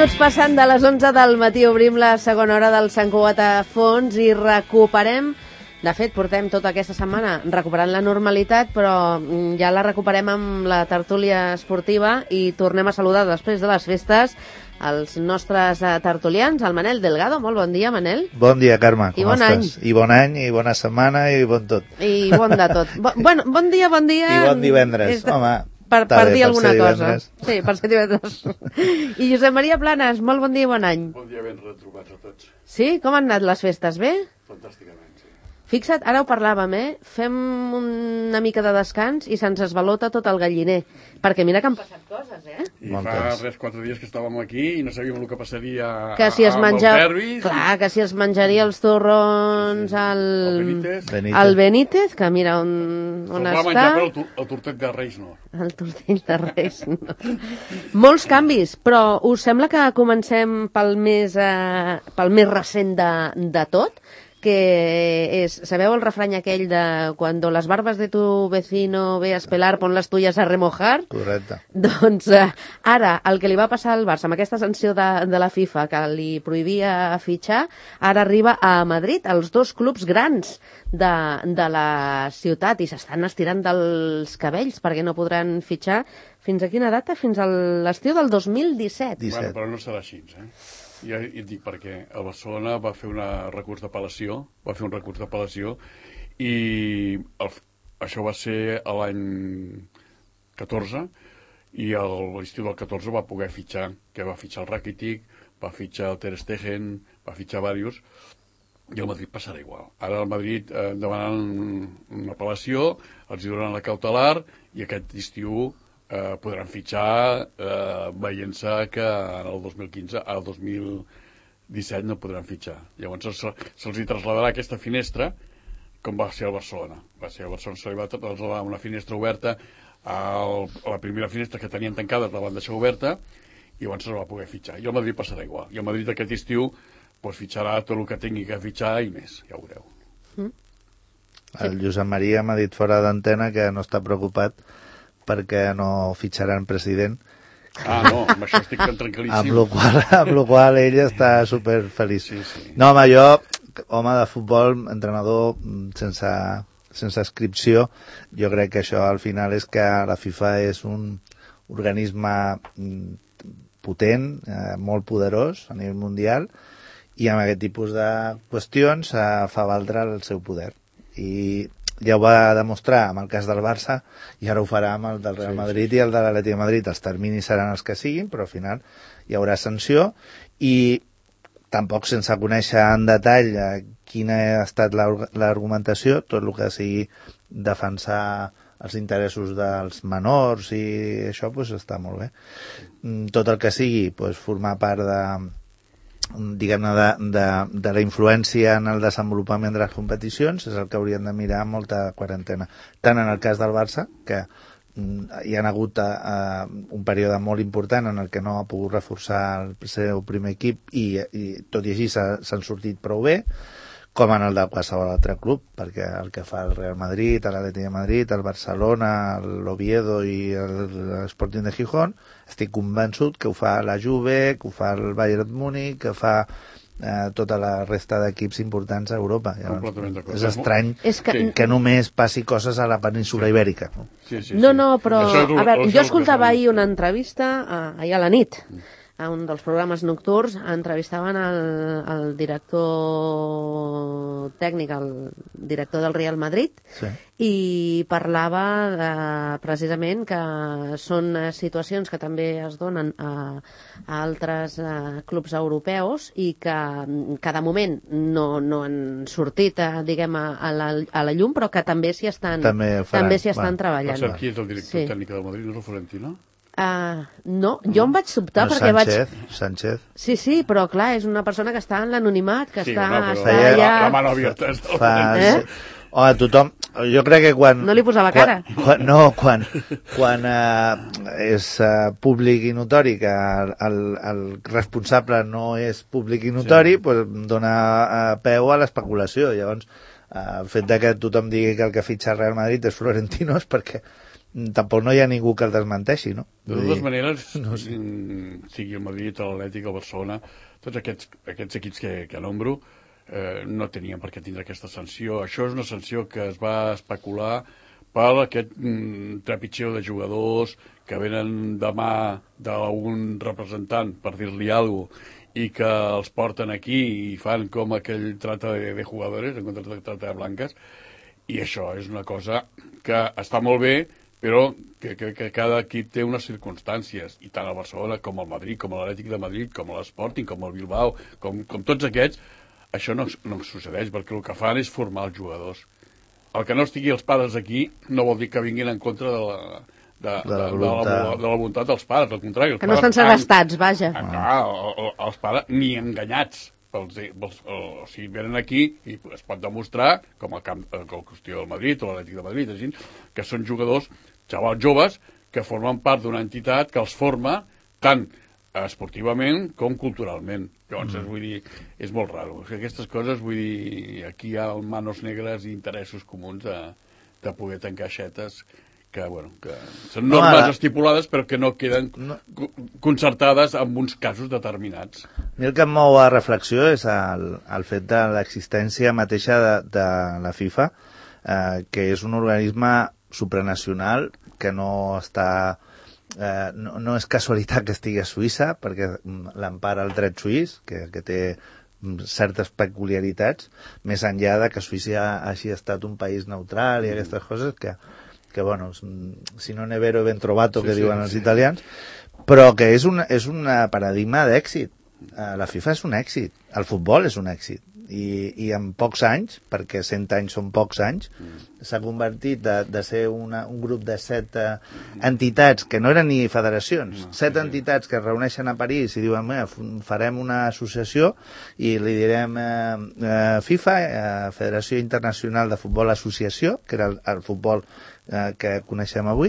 minuts passant de les 11 del matí obrim la segona hora del Sant Cugat a fons i recuperem, de fet portem tota aquesta setmana recuperant la normalitat, però ja la recuperem amb la tertúlia esportiva i tornem a saludar després de les festes els nostres tertulians, el Manel Delgado. Molt bon dia, Manel. Bon dia, Carme, com bon estàs? I bon any, i bona setmana, i bon tot. I bon de tot. Bon dia. I bon divendres, home. Per dir alguna cosa. Sí, per ser divendres. I Josep Maria Planes, molt bon dia i bon any. Bon dia, ben retrobats a tots. Sí? Com han anat les festes? Bé? Fantàsticament, sí. Fixa't, ara ho parlàvem, fem una mica de descans i se'ns esvalota tot el galliner. Perquè mira que han passat coses, I fa 4 dies que estàvem aquí i no sabíem el que passaria que si es amb els derbis. Clar, que si es menjaria els torrons el Benítez, que mira on està. Se'l va menjar, però el tortet de Reis no. El tortet de Reis no. Molts canvis, però us sembla que comencem pel més recent de tot? Que és, sabeu el refrany aquell de cuando las barbas de tu vecino veas pelar, pon las tuyas a remojar? Correcte. Doncs ara, el que li va passar al Barça amb aquesta sanció de la FIFA que li prohibia fitxar, ara arriba a Madrid, els dos clubs grans de la ciutat, i s'estan estirant dels cabells perquè no podran fitxar fins a quina data? Fins a l'estiu del 2017. Bueno, però no serà així, Ja et dic perquè el Barcelona va fer un recurs d'apel·lació, i això va ser l'any 14, i a l'estiu del 14 va poder fitxar, que va fitxar el Rakitic, va fitxar el Ter Stegen, va fitxar diversos, i el Madrid passarà igual. Ara el Madrid demanant una apel·lació, els donen la cautelar, i aquest estiu podran fitxar veient-se que en el 2015, al 2017 no podran fitxar. Llavors se'ls hi trasladarà aquesta finestra com va ser el Barcelona. Se li va trasladar una finestra oberta a la primera finestra que tenien tancada, la van deixar oberta, i llavors se va poder fitxar. I el Madrid passarà igual. I el Madrid aquest estiu fitxarà tot el que tingui que fitxar i més, ja ho veureu. El Josep Maria m'ha dit fora d'antena que no està preocupat perquè no fitxaran president. No, amb això estic tan tranquil·líssim. Amb la qual ell està superfeliç. Sí. No, home, jo, home de futbol, entrenador sense inscripció, jo crec que això al final és que la FIFA és un organisme potent, molt poderós a nivell mundial, i amb aquest tipus de qüestions fa valdre el seu poder. I ja ho va demostrar amb el cas del Barça i ara ho farà amb el del Real Madrid i el de l'Atlètic de Madrid. Els terminis seran els que siguin, però al final hi haurà sanció, i tampoc sense conèixer en detall quina ha estat l'argumentació, tot el que sigui defensar els interessos dels menors i això està molt bé. Tot el que sigui formar part diguem-ne de la influència en el desenvolupament de les competicions és el que haurien de mirar amb molta quarantena, tant en el cas del Barça, que hi ha hagut un període molt important en el que no ha pogut reforçar el seu primer equip i tot i així s'han sortit prou bé, com en el de qualsevol altre club, perquè el que fa el Real Madrid, l'Atlètic de Madrid, el Barcelona, l'Oviedo i l'Sporting de Gijón, estic convençut que ho fa la Juve, que ho fa el Bayern Múnich, que fa tota la resta d'equips importants a Europa. Llavors, és estrany que només passi coses a la península Ibèrica. Sí. No, però a veure, jo escoltava ahir una entrevista ahir a la nit a un dels programes nocturns, entrevistaven el director tècnic, el director del Real Madrid, i parlava precisament que són situacions que també es donen a altres clubs europeus i que de moment no han sortit, diguem, a la llum, però que també s'hi estan treballant. Sap qui és el director tècnic del Madrid? No és el Florentino? No, jo em vaig sobtar perquè Sánchez. Sí, però clar, és una persona que està en l'anonimat, que està allà... La mano abierta. Home, tothom... Jo crec que quan... No li posava cara. Quan és públic i notori que el responsable no és públic i notori, dona peu a l'especulació. Llavors, el fet que tothom digui que el que fitxa el Real Madrid és Florentino és perquè tampoc no hi ha ningú que el desmenteixi, no? De totes maneres, sigui el Madrid, l'Atlètic, el Barcelona, tots aquests equips que nombro no tenien per què tindre aquesta sanció. Això és una sanció que es va especular per aquest trepitgeu de jugadors que venen demà d'un representant, per dir-li alguna cosa, i que els porten aquí i fan com aquell trata de jugadores en contra de trata de blanques, i això és una cosa que està molt bé, però que cada equip té unes circumstàncies, i tant el Barcelona com el Madrid, com l'Atlètic de Madrid, com l'Sporting, com el Bilbao, com tots aquests, això no succeeix, perquè el que fan és formar els jugadors. El que no estigui els pares aquí no vol dir que vinguin en contra de la voluntat dels pares, al contrari. Que no estan segrestats, vaja. Els pares ni enganyats. O sigui, venen aquí i es pot demostrar, com el qüestió del Madrid o l'Atlètic de Madrid, així, que són jugadors, xavals joves, que formen part d'una entitat que els forma tant esportivament com culturalment. Llavors, vull dir, és molt raro. O sigui, aquestes coses, vull dir, aquí hi ha manos negres i interessos comuns de poder tancar aixetes que són normes estipulades però que no queden concertades en uns casos determinats. A mi el que em mou a reflexió és el fet de l'existència mateixa de la FIFA, que és un organisme supranacional que no està... no és casualitat que estigui a Suïssa, perquè l'empara el dret suís, que té certes peculiaritats, més enllà de que Suïssa hagi estat un país neutral i aquestes coses que bueno, si no ne vero ben trovato, que diuen els italians, però que és un paradigma d'èxit. La FIFA és un èxit, el futbol és un èxit, i en pocs anys, perquè 100 anys són pocs anys, s'ha convertit de ser un grup de 7 entitats, que no eren ni federacions, 7 entitats que es reuneixen a París i diuen, farem una associació i li direm FIFA, Federació Internacional de Futbol Associació, que era el futbol que coneixem avui,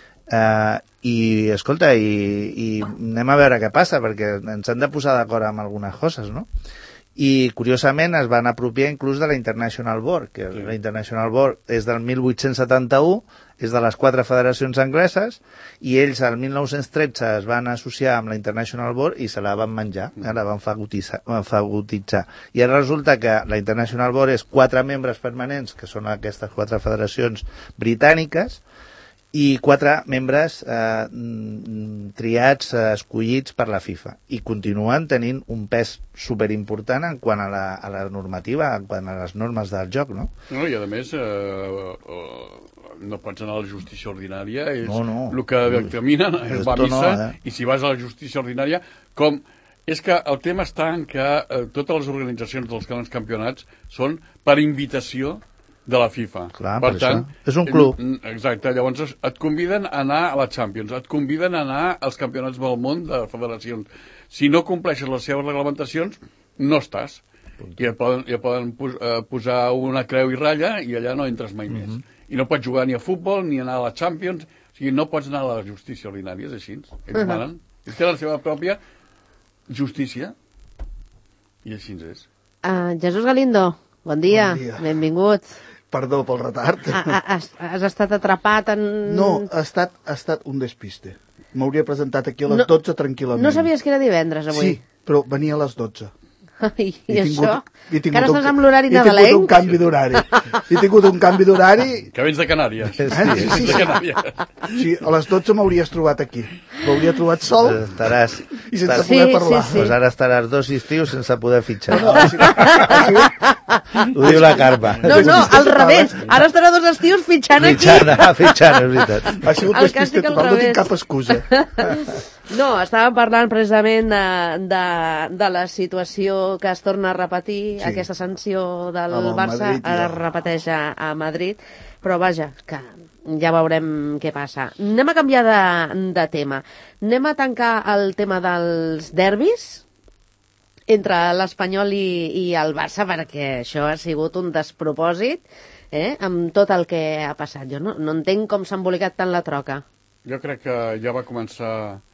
i escolta, i anem a veure què passa, perquè ens hem de posar d'acord amb algunes coses, no? I curiosament es van apropiar inclús de la International Board, que la International Board és del 1871, és de les 4 federacions angleses, i ells al 1913 es van associar amb la International Board i se la van menjar, la van fagotitzar. I ara resulta que la International Board és 4 membres permanents, que són aquestes 4 federacions britàniques, i 4 membres triats, escollits per la FIFA, i continuen tenint un pes superimportant en quant a la normativa, en quant a les normes del joc, no? No, i a més no pots anar a la justícia ordinària, és el que dictaminen, va a missa, i si vas a la justícia ordinària, és que el tema està en que totes les organitzacions dels grans campionats són per invitació de la FIFA. Clar, per tant, és un club. Exacte, llavors et conviden a anar a la Champions, et conviden a anar als campionats del món de federacions. Si no compleixes les seves reglamentacions, no estàs. I et poden posar una creu i ratlla i allà no entres mai més. I no pots jugar ni a futbol ni anar a la Champions, o sigui, no pots anar a la justícia ordinària, és així. Ells manen. Ells tenen la seva pròpia justícia i així és. Jesús Galindo, bon dia. Benvingut. Perdó pel retard. Has estat atrapat en... No, ha estat un despiste. M'hauria presentat aquí a les 12 tranquil·lament. No sabies que era divendres, avui? Sí, però venia a les 12. I això? Que ara estàs amb l'horari nadalenc? He tingut un canvi d'horari. He tingut un canvi d'horari... Que vens de Canàries. Sí, a les 12 m'hauries trobat aquí. M'hauria trobat sol i sense poder parlar. Doncs ara estaràs 2 estius sense poder fitxar. Ho diu la Carme. No, al revés. Ara estarà 2 estius fitxant aquí. Fitxant, és veritat. Ha sigut despiste total, no tinc cap excusa. No, estàvem parlant precisament de la situació que es torna a repetir, aquesta sanció del Barça ara es repeteix a Madrid, però vaja, que ja veurem què passa. Anem a canviar de tema. Anem a tancar el tema dels derbis entre l'Espanyol i el Barça, perquè això ha sigut un despropòsit amb tot el que ha passat. Jo no entenc com s'ha embolicat tant la troca. Jo crec que ja va començar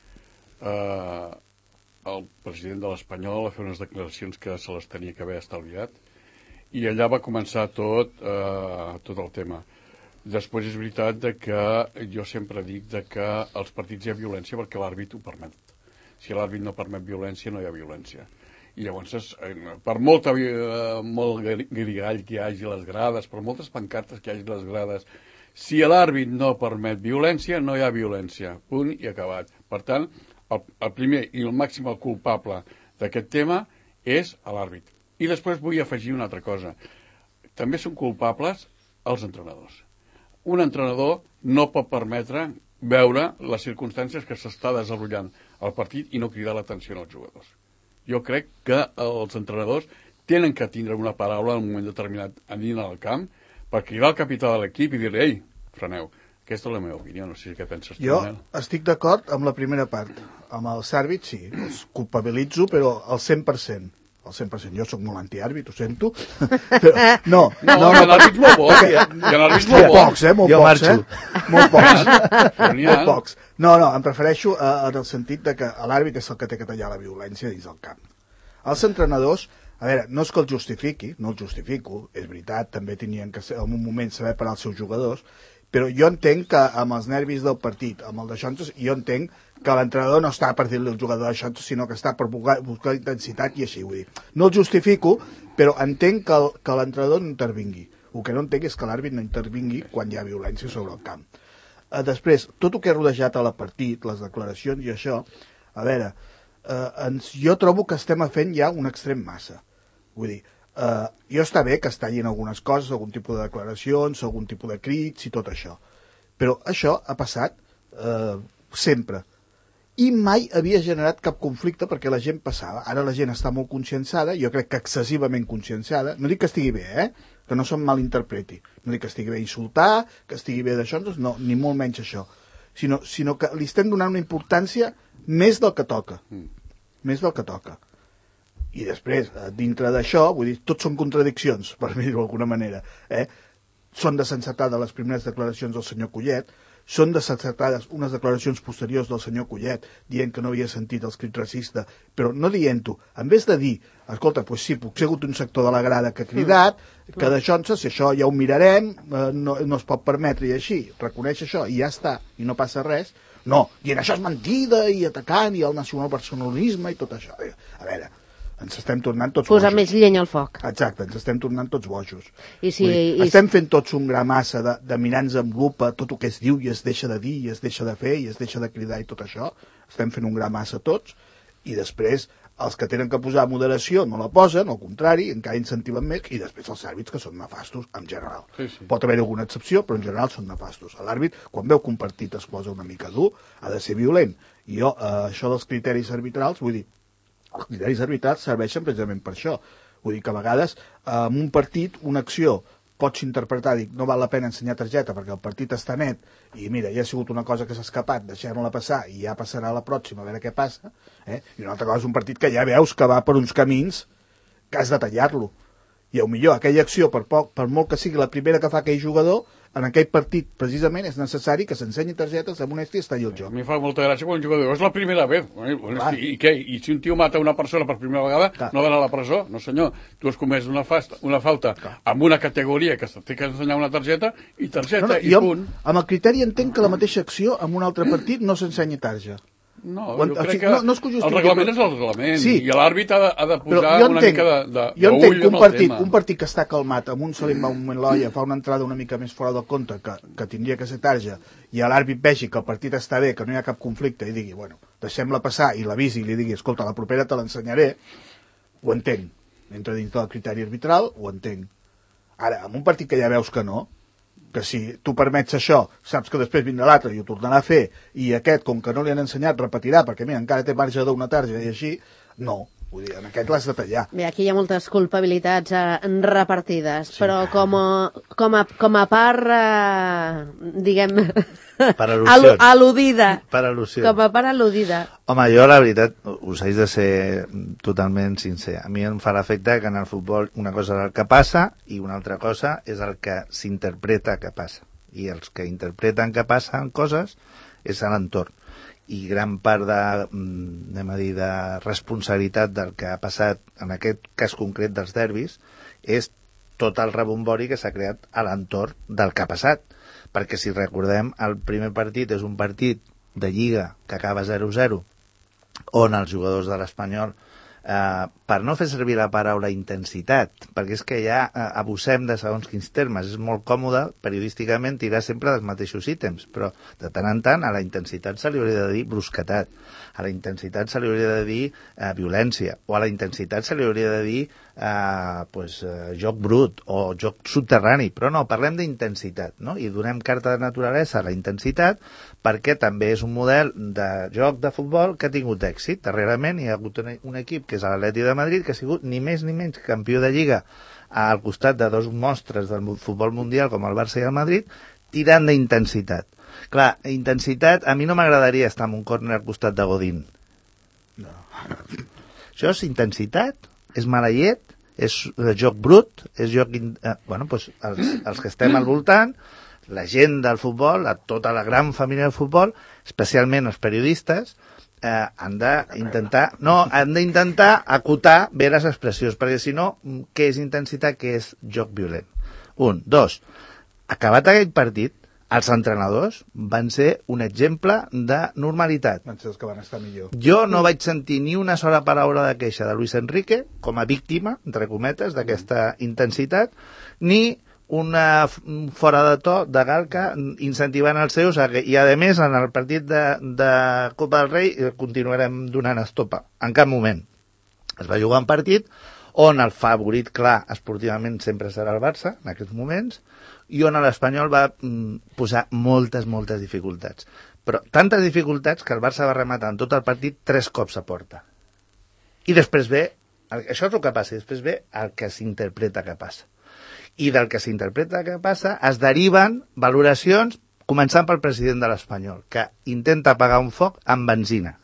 el president de l'Espanyol a fer unes declaracions que se les tenia que haver estalviat, i allà va començar tot el tema. Després és veritat que jo sempre dic que als partits hi ha violència perquè l'àrbit ho permet. Si l'àrbit no permet violència, no hi ha violència. I llavors, per molt guirigall que hi hagi a les grades, per moltes pancartes que hi hagi a les grades, si l'àrbit no permet violència, no hi ha violència. Punt i acabat. Per tant, el primer i el màxim culpable d'aquest tema és l'àrbit. I després vull afegir una altra cosa. També són culpables els entrenadors. Un entrenador no pot permetre veure les circumstàncies que s'està desenvolupant el partit i no cridar l'atenció als jugadors. Jo crec que els entrenadors tenen que tindre una paraula en un moment determinat a dins del camp per cridar el capità de l'equip i dir-li, ei, freneu, aquesta és la meva opinió, no sé què penses tu. Jo estic d'acord amb la primera part. Amb els àrbits, sí, els culpabilitzo, però al 100%. Al 100%. Jo sóc molt antiàrbit, ho sento. Però, no, hi ha àrbits molt bons. Hi ha àrbits molt pocs, molt pocs, molt pocs. Molt pocs. No, em prefereixo en el sentit de que l'àrbit és el que té que tallar la violència dins del camp. Els entrenadors, a veure, no és que el justifiqui, no el justifico, és veritat, també tenien que en un moment saber parar els seus jugadors, però jo entenc que amb els nervis del partit, amb el de Xontes, jo entenc que l'entrenador no està per dir-li al jugador de Xontes, sinó que està per buscar intensitat i així, vull dir. No el justifico, però entenc que l'entrenador no intervingui. El que no entenc és que l'àrbit no intervingui quan hi ha violència sobre el camp. Després, tot el que ha rodejat a la partit, les declaracions i això, a veure, jo trobo que estem fent ja un extrem massa. Vull dir, jo està bé que es tallin algunes coses, algun tipus de declaracions, algun tipus de crits i tot això. Però això ha passat sempre. I mai havia generat cap conflicte perquè la gent passava. Ara la gent està molt conscienciada, jo crec que excessivament conscienciada. No dic que estigui bé, que no se'm malinterpreti. No dic que estigui bé insultar, que estigui bé d'això, no, ni molt menys això. Sinó que li estem donant una importància més del que toca. Més del que toca. I després, dintre d'això, vull dir, tots són contradiccions, per dir-ho d'alguna manera. Són desencertades les primeres declaracions del senyor Collet, són desencertades unes declaracions posteriors del senyor Collet dient que no havia sentit els crits racistes, però no dient-ho. En vez de dir, escolta, doncs sí, potser ha hagut un sector de la grada que ha cridat, que d'això, si això ja ho mirarem, no es pot permetre i així, reconeix això i ja està, i no passa res. No, dient això és mentida i atacant i el nacionalpersonalisme i tot això. A veure, ens estem tornant tots posar bojos. Més llenya al foc. Exacte, ens estem tornant tots bojos. Estem fent tots un gra massa de mirar-nos amb lupa tot el que es diu i es deixa de dir i es deixa de fer i es deixa de cridar i tot això. Estem fent un gra massa tots i després els que tenen que posar moderació no la posen, al contrari, encara incentiven més, i després els àrbits que són nefastos en general. Sí. Pot haver alguna excepció, però en general són nefastos. L'àrbit, quan veu que un partit es posa una mica dur, ha de ser violent. I jo, això dels criteris arbitrals, vull dir, els criteris arbitrals serveixen precisament per això. Vull dir que a vegades en un partit una acció pots interpretar, dic, no val la pena ensenyar targeta perquè el partit està net i mira, ja ha sigut una cosa que s'ha escapat, deixem-la passar i ja passarà a la pròxima a veure què passa, i una altra cosa és un partit que ja veus que va per uns camins que has de tallar-lo. I millor aquella acció, per molt que sigui la primera que fa aquell jugador, en aquell partit, precisament, és necessari que s'ensenyi targetes amb un i es talli el joc. A mi fa molta gràcia quan un jugador diu, és la primera vez. I què? I si un tio mata una persona per primera vegada, no ha d'anar a la presó? No senyor, tu has comès una falta amb una categoria que té que ensenyar una targeta i targeta, i punt. Amb el criteri entenc que la mateixa acció en un altre partit no s'ensenyi targeta. No, jo crec que el reglament és el reglament, sí, i l'àrbit ha de posar una mica d'ull jo entenc que un partit que està calmat, amb un se li va un moment l'olla, fa una entrada una mica més fora del compte, que tindria que ser tarja, i l'àrbit vegi que el partit està bé, que no hi ha cap conflicte, i digui, bueno, deixem-la passar, i l'avisi i li digui, escolta, la propera te l'ensenyaré, ho entenc. Entra dins del criteri arbitral, ho entenc. Ara, en un partit que ja veus que no, que si tu permets això, saps que després vindrà l'altre i ho tornarà a fer, i aquest, com que no li han ensenyat, repetirà, perquè mira, encara té marge d'una targeta i així, no. Vull dir, en aquest l'has de tallar. Bé, aquí hi ha moltes culpabilitats repartides, sí. Però com a part, diguem, al·ludida. Per al·lusió. Com a part al·ludida. Home, jo la veritat, us haig de ser totalment sincer. A mi em fa l'efecte que en el futbol una cosa és el que passa i una altra cosa és el que s'interpreta que passa. I els que interpreten que passen coses és a l'entorn. I gran part de responsabilitat del que ha passat en aquest cas concret dels derbis és tot el rebombori que s'ha creat a l'entorn del que ha passat. Perquè si recordem, el primer partit és un partit de Lliga que acaba 0-0, on els jugadors de l'Espanyol, per no fer servir la paraula intensitat, perquè és que ja abusem de segons quins termes, és molt còmode periodísticament tirar sempre dels mateixos ítems, però de tant en tant a la intensitat se li hauria de dir brusquetat, a la intensitat se li hauria de dir violència, o a la intensitat se li hauria de dir joc brut o joc subterrani, però no, parlem d'intensitat, no? I donem carta de naturalesa a la intensitat perquè també és un model de joc de futbol que ha tingut èxit. Darrerament hi ha hagut un equip que és l'Atleti de Madrid, que ha sigut ni més ni menys campió de Lliga al costat de dos monstres del futbol mundial com el Barça i el Madrid, tirant d'intensitat. Clar, intensitat, a mi no m'agradaria estar en un córner al costat de Godín. No. Això és intensitat, és mala llet, és joc brut, és joc... els que estem al voltant, la gent del futbol, tota la gran família del futbol, especialment els periodistes, han d'intentar acotar bé les expressions, perquè si no, què és intensitat, què és joc violent? 1. 2. Acabat aquell partit, els entrenadors van ser un exemple de normalitat. Van ser els que van estar millor. Jo no vaig sentir ni una sola paraula de queixa de Luis Enrique, com a víctima, entre cometes, d'aquesta intensitat, ni una fora de to de Galca incentivant els seus, i a més en el partit de Copa del Rei continuarem donant estopa, en cap moment. Es va jugar un partit on el favorit clar esportivament sempre serà el Barça en aquests moments, i on l'Espanyol va posar moltes dificultats, però tantes dificultats que el Barça va rematar en tot el partit 3 cops a porta. I després ve, això és el que passa, i després ve el que s'interpreta que passa. I del que s'interpreta que passa es deriven valoracions, començant pel president de l'Espanyol, que intenta apagar un foc amb benzina.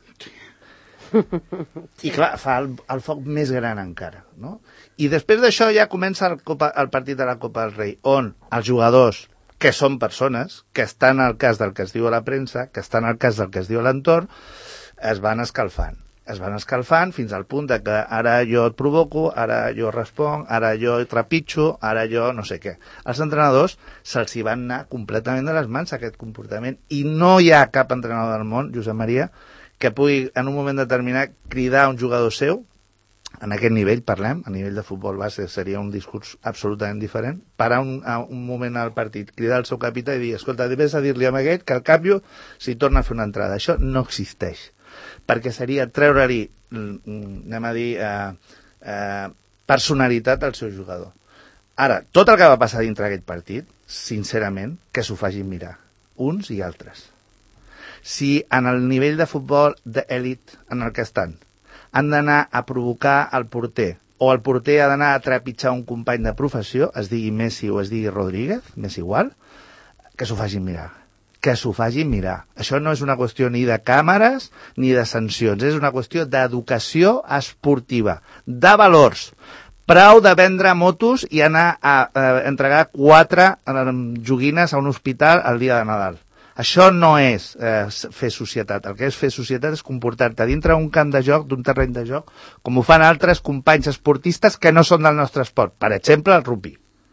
I clar, fa el foc més gran encara, no? I després d'això ja comença el partit de la Copa del Rei, on els jugadors, que són persones, que estan al cas del que es diu a la premsa, que estan al cas del que es diu a l'entorn, es van escalfant fins al punt de que ara jo et provoco, ara jo responc, ara jo trepitjo, ara jo no sé què. Els entrenadors se'ls hi van anar completament de les mans aquest comportament, i no hi ha cap entrenador del món, Josep Maria, que pugui en un moment determinat cridar a un jugador seu, en aquest nivell parlem, a nivell de futbol base seria un discurs absolutament diferent, parar un moment al partit, cridar al seu capità i dir, escolta, vés a dir-li a aquell que al canvi si torna a fer una entrada. Això no existeix, perquè seria treure-li, anem a dir, personalitat al seu jugador. Ara, tot el que va passar dintre d'aquest partit, sincerament, que s'ho facin mirar, uns i altres. Si en el nivell de futbol d'elit en el que estan han d'anar a provocar el porter, o el porter ha d'anar a trepitjar un company de professió, es digui Messi o es digui Rodríguez, m'és igual, que s'ho facin mirar. Que s'ho facin mirar. Això no és una qüestió ni de càmeres ni de sancions, és una qüestió d'educació esportiva, de valors. Prou de vendre motos i anar a entregar 4 joguines a un hospital el dia de Nadal. Això no és fer societat. El que és fer societat és comportar-te dintre d'un camp de joc, d'un terreny de joc, com ho fan altres companys esportistes que no són del nostre esport. Per exemple, el rugby.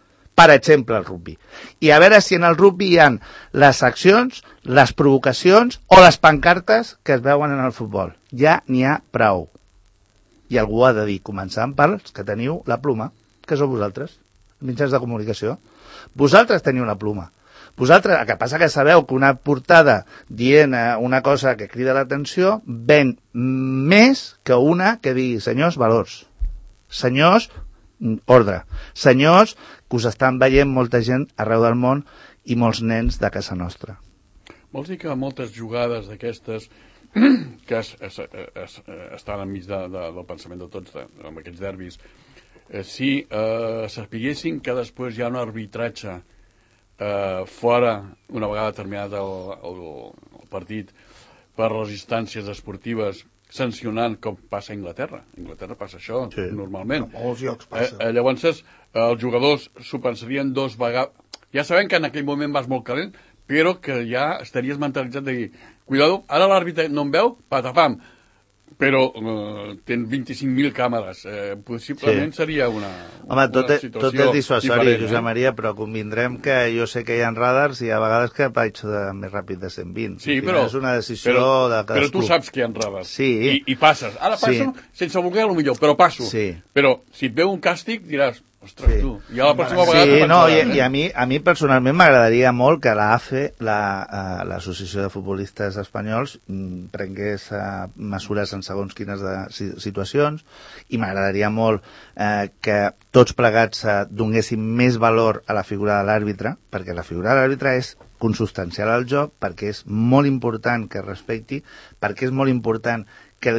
I a veure si en el rugby hi ha les accions, les provocacions o les pancartes que es veuen en el futbol. Ja n'hi ha prou. I algú ha de dir, començant pels que teniu la pluma, que sou vosaltres, mitjans de comunicació. Vosaltres teniu la pluma. Vosaltres, el que passa que sabeu que una portada dient una cosa que crida l'atenció ven més que una que digui senyors valors, senyors ordre, senyors que us estan veient molta gent arreu del món i molts nens de casa nostra. Vols dir que moltes jugades d'aquestes que estan enmig del pensament de tots, amb aquests derbis, si sapiguessin que després hi ha un arbitratge fora, una vegada terminat el partit, per les instàncies esportives, sancionant com passa a Anglaterra. A Anglaterra passa això, sí, normalment. A molts llocs passa. Llavors, els jugadors s'ho pensarien 2 vegades. Ja sabem que en aquell moment vas molt calent, però que ja estaries mentalitzat de dir, cuidado, ara l'àrbitre no em veu, patapam. però tenen 25.000 càmeres. Possiblement seria una situació tot és dissuasori, Josep Maria, però convindrem que jo sé que hi ha radars i a vegades que vaig més ràpid de 120. Sí, però és una decisió de cadascú. Però tu saps que hi ha radars. Sí. I passes. Ara passo sense voler, millor, però passo. Sí. Però si et veu un càstig diràs, ostres, tu, i a la pròxima vegada... A mi personalment m'agradaria molt que l'AFE, l'Associació de Futbolistes Espanyols, prengués mesures en segons quines situacions, i m'agradaria molt que tots plegats donguéssim més valor a la figura de l'àrbitre, perquè la figura de l'àrbitre és consubstancial al joc, perquè és molt important que es respecti, perquè és molt important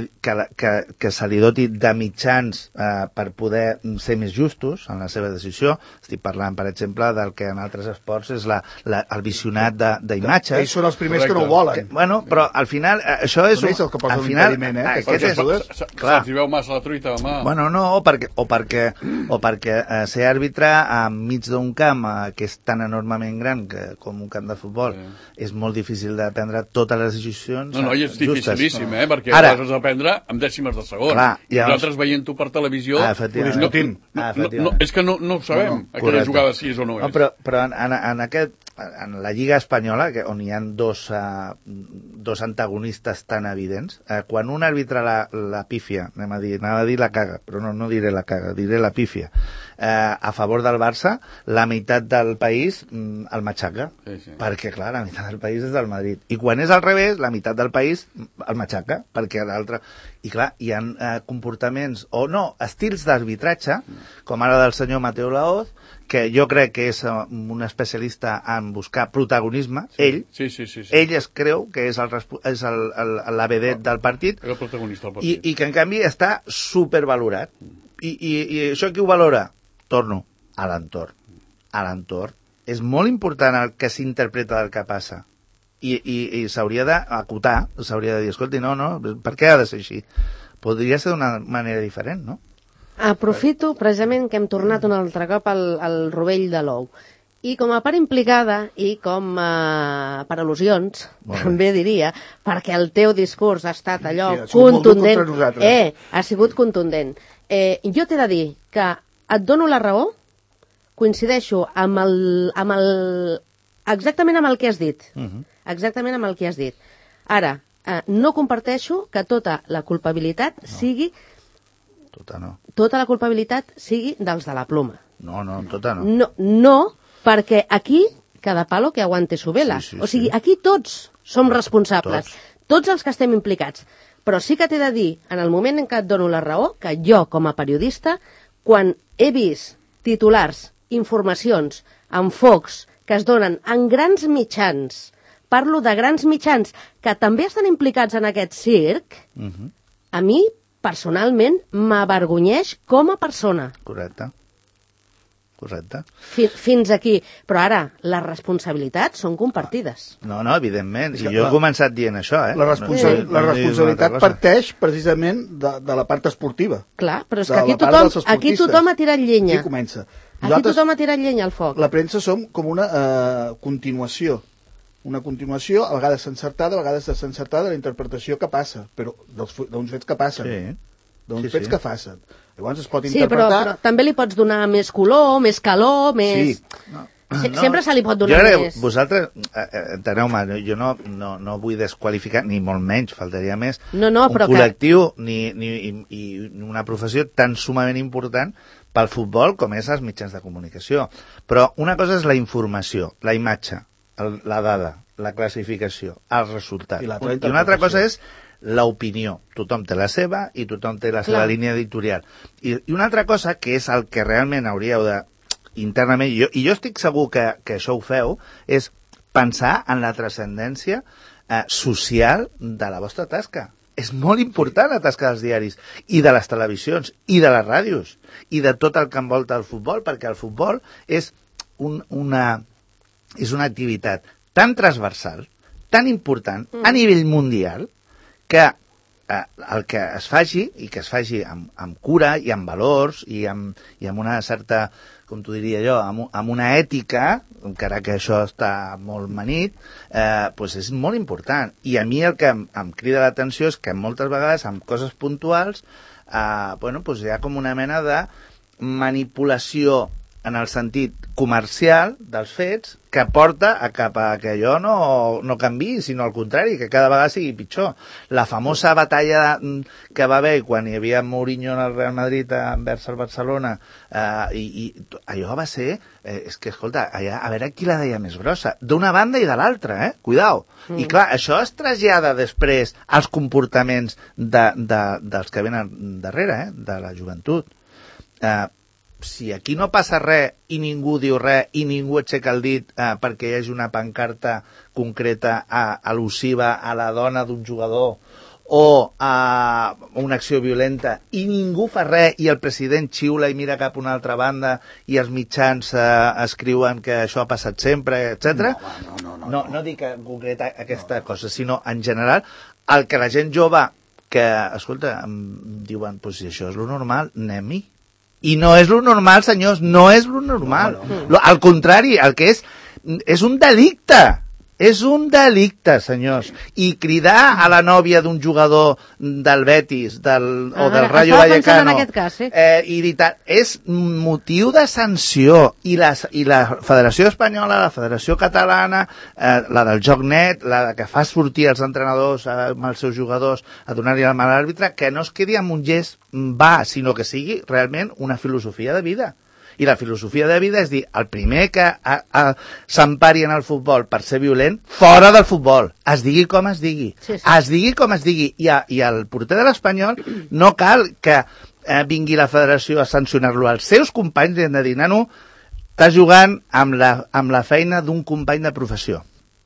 que se li doti de mitjans per poder ser més justos en la seva decisió. Estic parlant, per exemple, del que en altres esports és el visionat d'imatges. Ells són els primers que no ho volen. Bueno, però al final això és... Són ells els que posen l'impediment, Se'ls veu massa la truita de mà. Bueno, no, o perquè ser àrbitre enmig d'un camp que és tan enormement gran com un camp de futbol és molt difícil de prendre totes les decisions justes. No, i és dificilíssim, perquè ara has d'aprendre amb dècimes de segon. Clar, nosaltres veient-ho per televisió és que no ho sabem, aquella jugada si és o no és. Però en la Lliga Espanyola, on hi ha dos antagonistes tan evidents, quan un àrbitre la pífia, anava a dir la caga, però no diré la caga, diré la pífia, a favor del Barça, la meitat del país el matxaca, perquè clar, la meitat del país és del Madrid, i quan és al revés, la meitat del país el matxaca, perquè l'altre... I clar, hi ha comportaments, o no, estils d'arbitratge, com ara del senyor Mateo Laoz, que jo crec que és un especialista en buscar protagonisme, ell es creu que és la vedet del partit, i que en canvi està supervalorat. I això qui ho valora? Torno a l'entorn. A l'entorn. És molt important el que s'interpreta del que passa. I s'hauria d'acotar, s'hauria de dir, escolti, no, per què ha de ser així? Podria ser d'una manera diferent, no? Aprofito precisament que hem tornat un altre cop al rovell de l'ou. I com a part implicada i com per al·lusions, també diria, perquè el teu discurs ha estat allò contundent. Ha sigut contundent. Jo t'he de dir que et dono la raó, coincideixo exactament amb el que has dit. Exactament amb el que has dit. Ara, no comparteixo que tota la culpabilitat sigui... Tota la culpabilitat sigui dels de la pluma. No, tota no. No, perquè aquí cada palo que aguante su vela. O sigui, aquí tots som responsables. Tots els que estem implicats. Però sí que t'he de dir, en el moment en què et dono la raó, que jo, com a periodista, quan he vist titulars, informacions, enfocs que es donen en grans mitjans, parlo de grans mitjans que també estan implicats en aquest circ, a mi, personalment, m'avergonyeix com a persona. Correcte. Fins aquí. Però ara, les responsabilitats són compartides. No, evidentment. I jo he començat dient això, La responsabilitat parteix precisament de la part esportiva. Clar, però és que aquí tothom ha tirat llenya. Aquí comença. Aquí tothom ha tirat llenya al foc. La premsa som com una continuació. Una continuació, a vegades encertada, a vegades desencertada, de la interpretació que passa, però d'uns fets que passen. D'uns fets que passen. Llavors es pot interpretar... Sí, però també li pots donar més color, més calor, més... Sí. Sempre se li pot donar més. Vosaltres, enteneu-me, jo no vull desqualificar, ni molt menys, faltaria més, un col·lectiu ni una professió tan sumament important pel futbol com és els mitjans de comunicació. Però una cosa és la informació, la imatge, la dada, la classificació, el resultat. I una altra cosa és l'opinió. Tothom té la seva i tothom té la seva línia editorial. I una altra cosa, que és el que realment hauríeu de, internament, i jo estic segur que això ho feu, és pensar en la transcendència social de la vostra tasca. És molt important la tasca dels diaris, i de les televisions, i de les ràdios, i de tot el que envolta el futbol, perquè el futbol és una activitat tan transversal, tan important, a nivell mundial, que el que es faci, i que es faci amb cura i amb valors i amb una certa, com t'ho diria jo, amb una ètica, encara que això està molt manit, doncs és molt important. I a mi el que em crida l'atenció és que moltes vegades, amb coses puntuals, doncs hi ha com una mena de manipulació en el sentit comercial dels fets que porta cap a que allò no canviï, sinó al contrari, que cada vegada sigui pitjor. La famosa batalla que va haver quan hi havia Mourinho en el Real Madrid envers el Barcelona, i allò va ser... és que, escolta, allà, a veure qui la deia més grossa, d'una banda i de l'altra, cuidao. I clar, això es trasllada després als comportaments dels que venen darrere, de la joventut. Si aquí no passa res i ningú diu res i ningú aixeca el dit perquè hi hagi una pancarta concreta al·lusiva a la dona d'un jugador o a una acció violenta i ningú fa res i el president xiula i mira cap a una altra banda i els mitjans escriuen que això ha passat sempre, etc. No dic en concret aquesta cosa, sinó en general el que la gent jove que, escolta, diuen, doncs si això és lo normal, anem-hi. I no és lo normal, senyors, no és lo normal. No. Al contrari, el que és un delicte. És un delicte, senyors. I cridar a la nòvia d'un jugador del Betis o del Rayo Vallecano i dir tal, és motiu de sanció. I la Federació Espanyola, la Federació Catalana, la del joc net, la que fa sortir els entrenadors amb els seus jugadors a donar-li el mal àrbitre, que no es quedi amb un gest sinó que sigui realment una filosofia de vida. I la filosofia de vida és dir, el primer que s'empari en el futbol per ser violent, fora del futbol, es digui com es digui. Sí. Es digui com es digui. I el porter de l'Espanyol no cal que vingui la federació a sancionar-lo. Els seus companys li han de dir, nano, estàs jugant amb la feina d'un company de professió.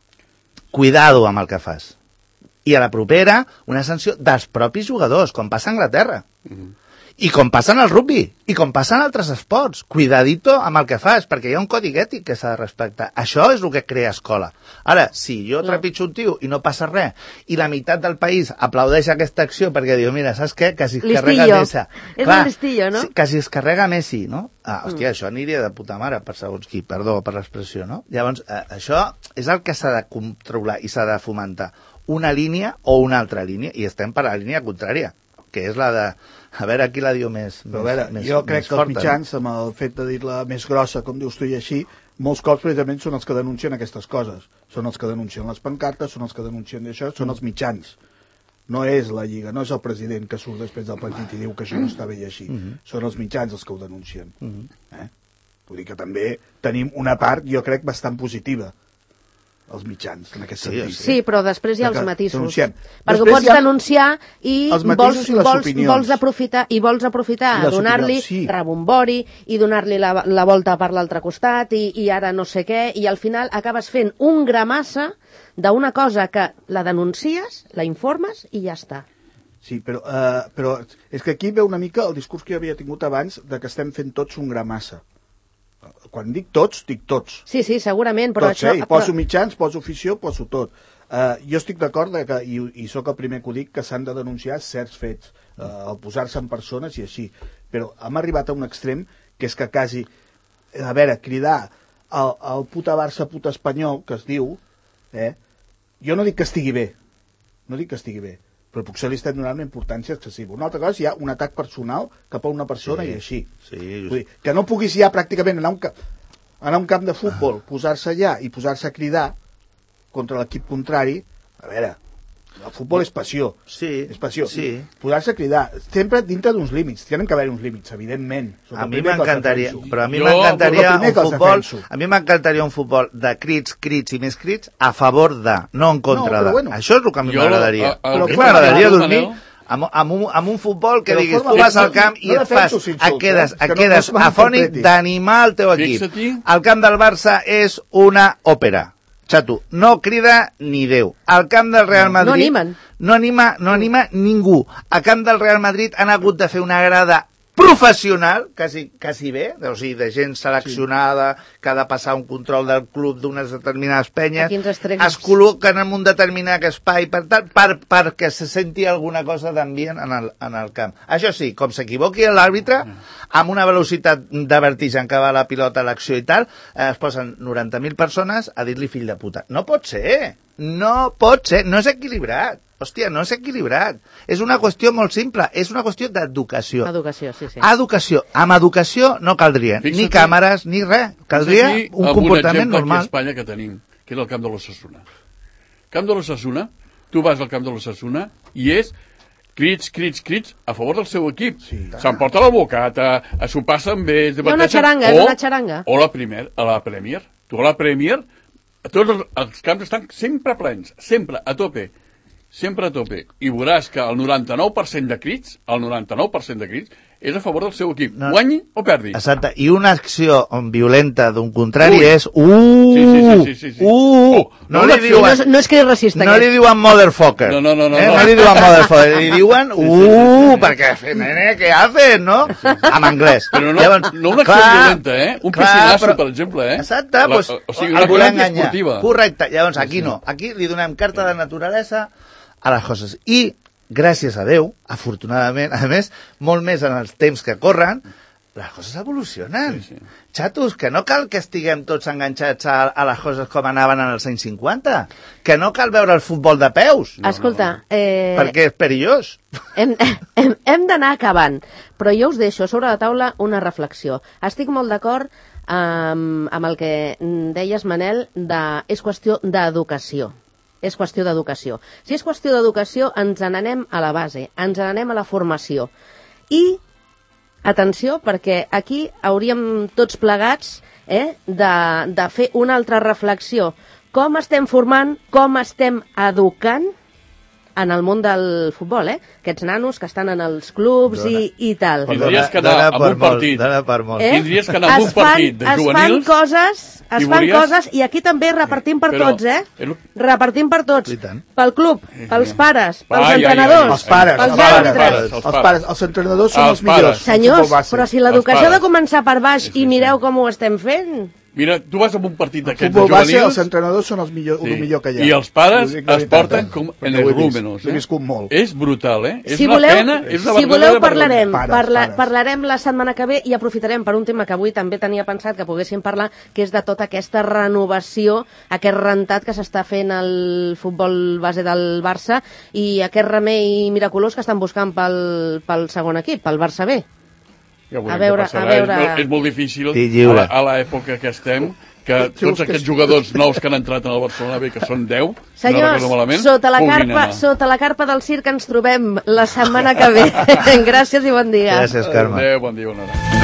Cuidado amb el que fas. I a la propera, una sanció dels propis jugadors, com passa a Anglaterra. I com passa en el rugby, i com passa en altres esports. Cuidadito amb el que fas, perquè hi ha un codi ètic que s'ha de respectar. Això és el que crea escola. Ara, si jo trepitjo un tio i no passa res, i la meitat del país aplaudeix aquesta acció perquè diu, mira, saps què? Que si es carrega Messi. És un listillo, no? Que si es carrega Messi, no? Hòstia, això aniria de puta mare, per segons qui, perdó per l'expressió, no? Llavors, això és el que s'ha de controlar i s'ha de fomentar. Una línia o una altra línia, i estem per la línia contrària, que és la de... A veure, qui la diu més jo crec que els mitjans, amb el fet de dir-la més grossa, com dius tu i així, molts cops precisament són els que denuncien aquestes coses. Són els que denuncien les pancartes, són els que denuncien això, són els mitjans. No és la Lliga, no és el president que surt després del partit i diu que això no està bé i així. Són els mitjans els que ho denuncien. Vull dir que també tenim una part, jo crec, bastant positiva, els mitjans, en aquest sentit. Sí, però després hi ha els matisos. Perquè ho pots denunciar i vols aprofitar a donar-li rebombori i donar-li la volta per l'altre costat i ara no sé què, i al final acabes fent un gramassa d'una cosa que la denuncies, la informes i ja està. Sí, però és que aquí ve una mica el discurs que jo havia tingut abans de que estem fent tots un gramassa. Quan dic tots, dic tots. Sí, segurament, però això... Poso mitjans, poso afició, poso tot. Jo estic d'acord i sóc el primer que ho dic, que s'han de denunciar certs fets, el posar-se en persones i així. Però hem arribat a un extrem que és que quasi, a veure, cridar el puta Barça, puta espanyol, que es diu, jo no dic que estigui bé, però potser li estem donant una importància excessiva. Una altra cosa és hi ha un atac personal cap a una persona i així. Vull dir, que no puguis ja pràcticament anar a un camp de futbol, posar-se allà i posar-se a cridar contra l'equip contrari. A veure, el futbol és passió. És passió. Posar-se a cridar, sempre dintre d'uns límits. Tenen que haver uns límits, evidentment. A mi m'encantaria, però a mi m'encantaria un futbol de crits i més crits a favor de, no en contra de. Això és el que a mi m'agradaria. A mi m'agradaria dormir amb un futbol que diguis, tu vas al camp i quedes afònic d'animar el teu equip. El camp del Barça és una òpera. Xato, no crida ni Déu. Al camp del Real Madrid... No animen. No anima ningú. Al camp del Real Madrid han hagut de fer una grada professional, quasi bé, o sigui, de gent seleccionada, que ha de passar un control del club d'unes determinades penyes, es col·loquen en un determinat espai perquè se senti alguna cosa d'ambient en el camp. Això sí, com s'equivoqui l'àrbitre, amb una velocitat de vertigen que va la pilota a l'acció i tal, es posen 90.000 persones a dir-li fill de puta. No pot ser, no és equilibrat. Hòstia, no és equilibrat. És una qüestió molt simple, és una qüestió d'educació. Educació, sí. Educació. Amb educació no caldrien ni càmeres ni res. Caldria un comportament normal. Aquí a Espanya que tenim, que és el camp de l'Osasuna. Camp de l'Osasuna, tu vas al camp de l'Osasuna i és crits a favor del seu equip. S'emporta la bocata, s'ho passen bé... Hi ha una xaranga, és una xaranga. O a la Premier. Tu a la Premier, tots els camps estan sempre plens, sempre, a tope. Sempre a tope. I veuràs que el 99% de crits, és a favor del seu equip. Guanyi o perdi. Exacte. I una acció violenta d'un contrari és... Sí. No li diuen... No és que és racista. No li diuen motherfucker. No. No li diuen motherfucker. Li diuen... perquè, nene, què haces, no? En anglès. Però no una acció violenta, un piscinasso, per exemple, Exacte. O sigui, una cosa esportiva. Correcte. Llavors, aquí no. Aquí li donem carta de naturalesa a les coses. I, gràcies a Déu, afortunadament, a més, molt més en els temps que corren, les coses evolucionen. Xatos, que no cal que estiguem tots enganxats a les coses com anaven en els anys 50. Que no cal veure el futbol de peus. Escolta... perquè és perillós. Hem d'anar acabant, però jo us deixo sobre la taula una reflexió. Estic molt d'acord amb el que deies, Manel, és qüestió d'educació. És qüestió d'educació. Si és qüestió d'educació, ens n'anem a la base, ens n'anem a la formació. I, atenció, perquè aquí hauríem tots plegats de fer una altra reflexió. Com estem formant, com estem educant en el món del futbol, Aquests nanos que estan en els clubs i tal. Tindries que anar amb un partit. Tindries que anar amb un partit de juvenils. Es fan coses i aquí també repartim per tots, Repartim per tots. Pel club, pels pares, pels entrenadors, pels àrbitres. Els entrenadors són els millors. Senyors, però si l'educació ha de començar per baix i mireu com ho estem fent... Mira, tu vas a un partit d'aquests de juvenils... Els entrenadors són el millor que hi ha. I els pares es porten com energúmenos. He viscut molt. És brutal, És si una pena, és una si voleu parlarem la setmana que ve i aprofitarem per un tema que avui també tenia pensat que poguéssim parlar, que és de tota aquesta renovació, aquest rentat que s'està fent al futbol base del Barça i aquest remei miraculós que estan buscant pel segon equip, pel Barça B. A veure... És molt difícil a l'època que estem, que tots aquests jugadors nous que han entrat en el Barcelona B, que són 10, senyors, sota la carpa del circ ens trobem la setmana que ve. Gràcies i bon dia. Gràcies, Carme. Adéu, bon dia, bona hora.